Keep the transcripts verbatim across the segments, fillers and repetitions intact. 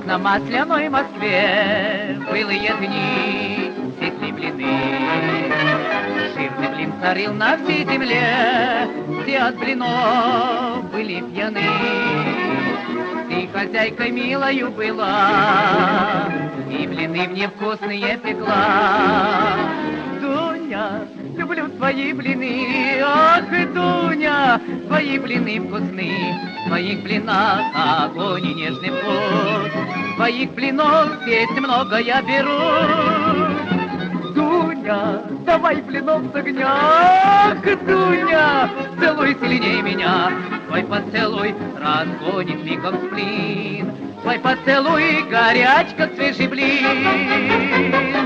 на масляной Москве былые дни пекли блины. Жирный блин царил на всей земле, все от блинов были пьяны. Ты хозяйкой милою была, и блины мне вкусные пекла. Дуня, люблю твои блины, ах, Дуня, твои блины вкусны. В твоих блинах огонь и нежный вкус, в твоих блинов здесь много я беру. Дуня, давай блинов с огня, ах, Дуня, целуй сильней меня. Твой поцелуй разгонит мигом сплин, твой поцелуй горяч, как свежий блин.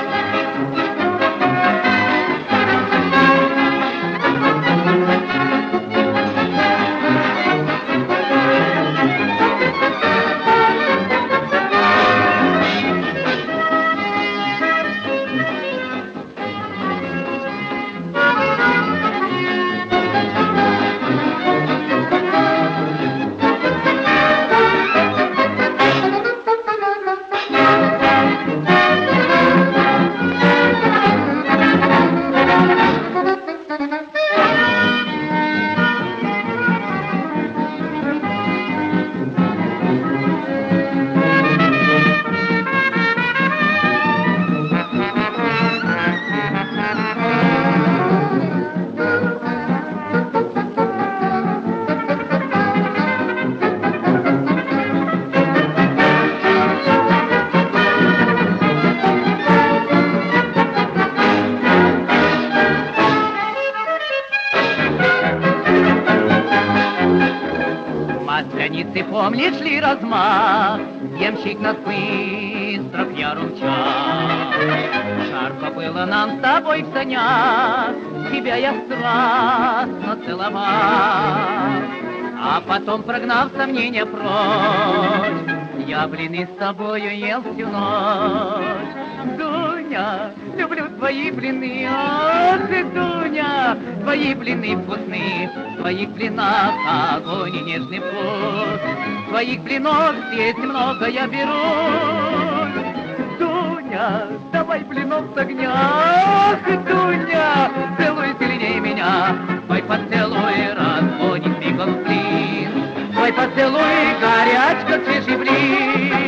Масляницы, помнишь ли размах? Ямщик нас быстро к яру мчал. Жарко было нам с тобой в санях, тебя я страстно целовал. А потом, прогнав сомнения прочь, я блины с тобою ел всю ночь. Дуня, люблю твои блины, ах, Дуня, твои блины вкусны. В твоих блинах огонь и нежный вкус, в твоих блинов здесь много я беру. Дуня, давай блинов с огня, ах, Дуня, целуй сильней меня. Твой поцелуй разгонит мигом сплин, твой поцелуй горяч, как свежий блин.